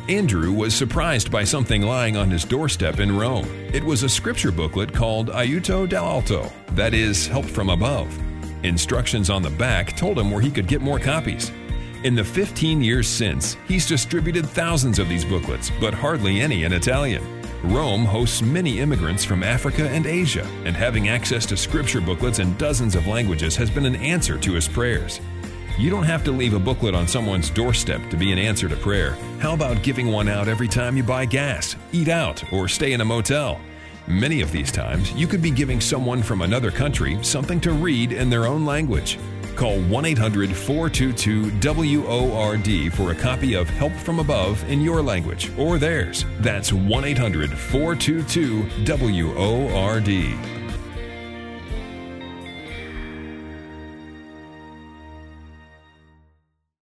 Andrew was surprised by something lying on his doorstep in Rome. It was a scripture booklet called Aiuto dall'Alto, that is, Help from Above. Instructions on the back told him where he could get more copies. In the 15 years since, he's distributed thousands of these booklets, but hardly any in Italian. Rome hosts many immigrants from Africa and Asia, and having access to scripture booklets in dozens of languages has been an answer to his prayers. You don't have to leave a booklet on someone's doorstep to be an answer to prayer. How about giving one out every time you buy gas, eat out, or stay in a motel? Many of these times, you could be giving someone from another country something to read in their own language. Call 1-800-422-WORD for a copy of Help from Above in your language or theirs. That's 1-800-422-WORD.